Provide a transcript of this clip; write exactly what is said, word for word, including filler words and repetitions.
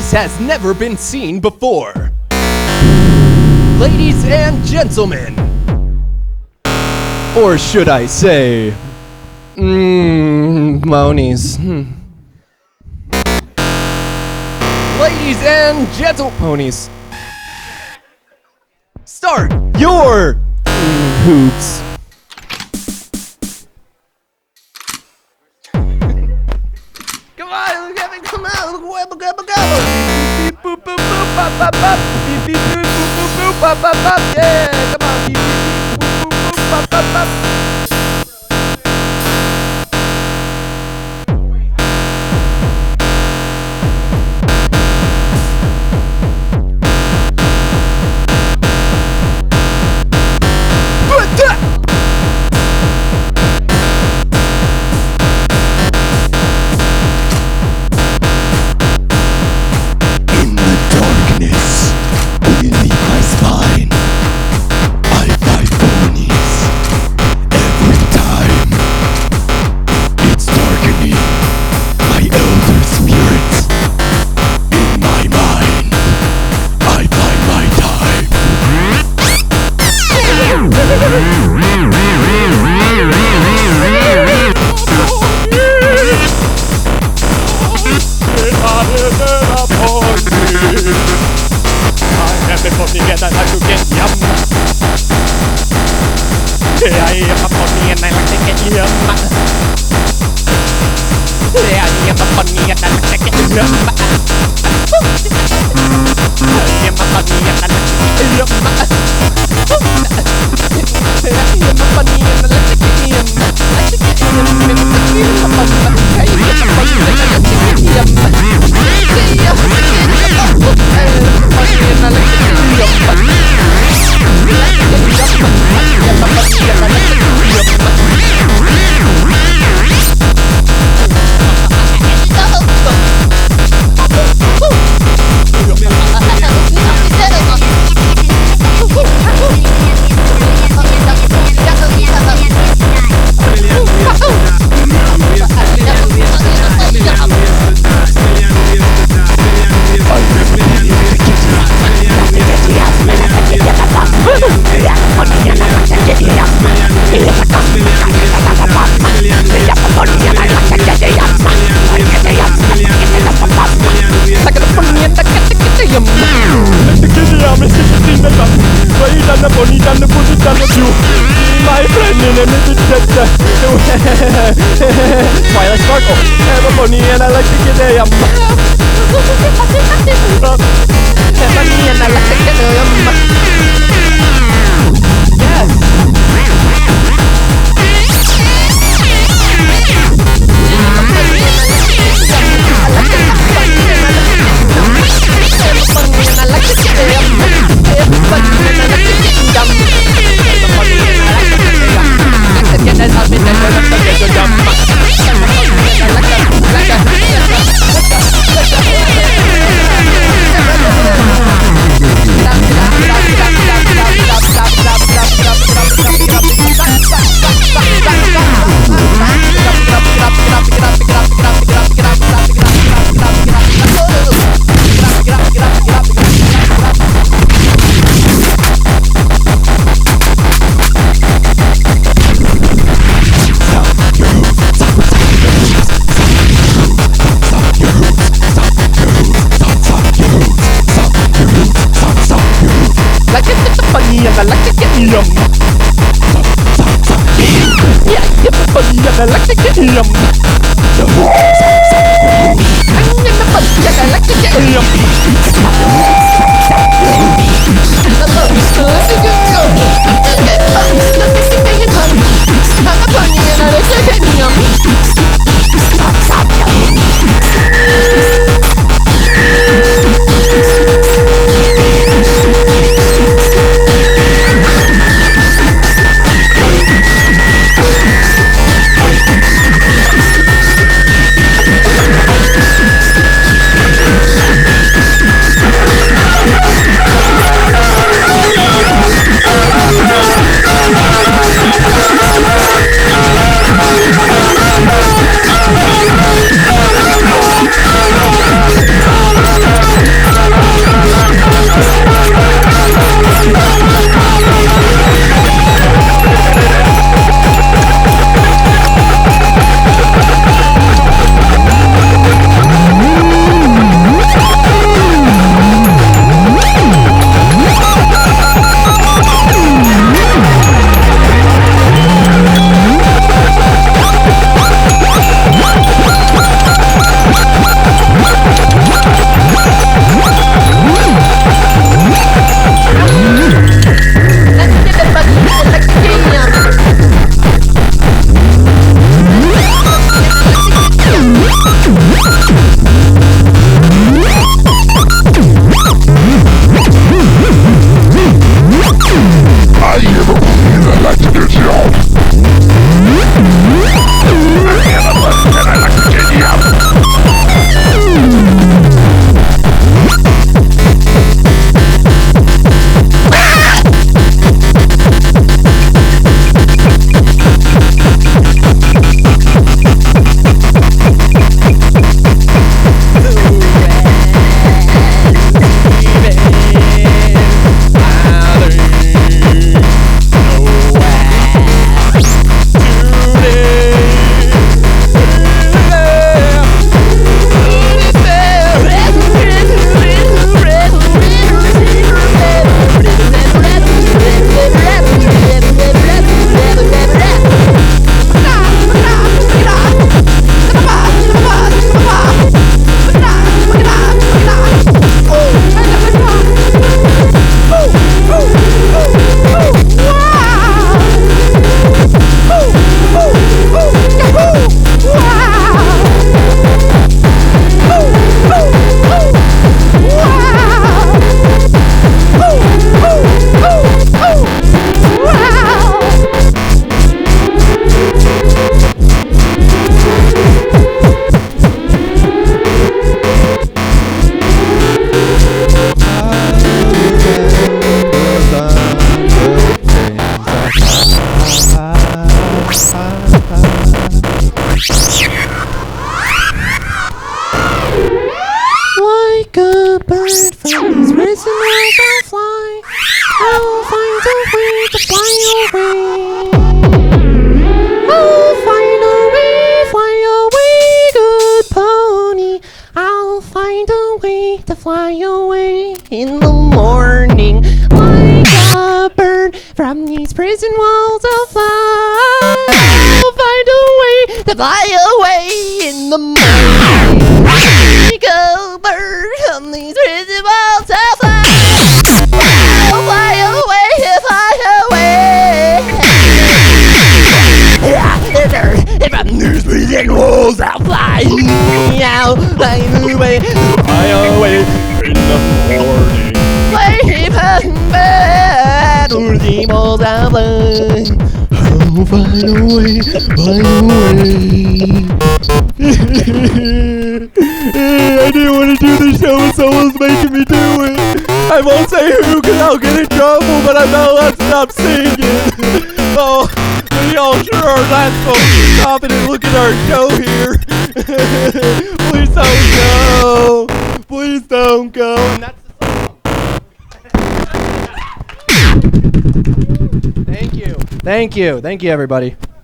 This has never been seen before. Ladies and gentlemen, or should I say, mmm, Monies. Hmm. Ladies and gentle ponies, start your mm, hoops. Come on, Kevin, come on, look away, look up, look up. Beep, boop, boop, boop, bop, bop, bop. Beep, beep, boop, boop, boop, boop, bop, bop, bop. Yeah, come on. Beep, beep, beep, boop, boop, boop, bop, bop, bop. Twilight Sparkle. I'm a bunny and I like to get a yum. I'm a bunny and I like to get a yum. Yes. I like to get yum. Yeah, get the bunny and I like to get yum. I'm in the bunny and I like to get yum. I love you so much, girl. Let me see me yum. I'm a bunny and I like to get yum. bird from these prison walls, I'll fly. I'll find a way to fly away. I'll find a way, fly away, good pony. I'll find a way to fly away in the morning. Like a bird from these prison walls, I'll fly. I'll find a way to fly away in the morning. Like a bird from these prison walls, I'll fly. I'll fly away, fly away. From these prison walls, I'll fly. I'll fly away, fly away in the morning. Play bad, or the balls I'll fly. I'll fly away, fly away. I didn't want to do the show and someone's making me do it. I won't say who because I'll get in trouble, but I'm not allowed to stop singing. Oh, but y'all sure are not supposed to stop it and look at our show here. Please don't go. Please don't go. And that's the song. Thank you. Thank you. Thank you, everybody.